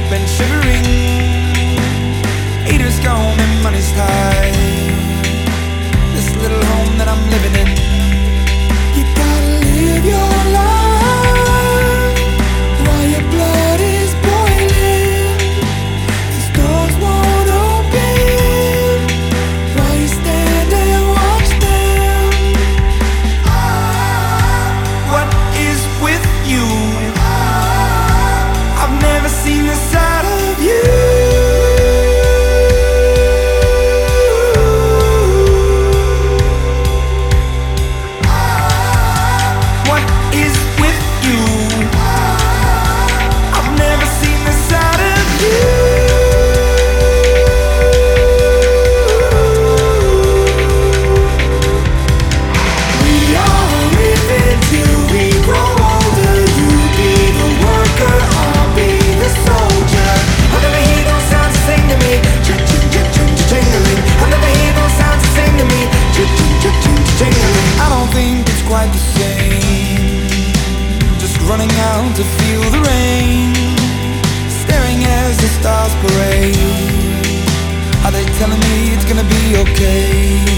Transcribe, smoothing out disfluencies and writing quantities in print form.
been shivering. Haters gone and money's tight. This little home that I'm living in. You gotta live your life while your blood is boiling. These doors won't open while you stand and watch them. What is with you? I've never seen the side of you. Quite the same, just running out to feel the rain, staring as the stars parade. Are they telling me it's gonna be okay?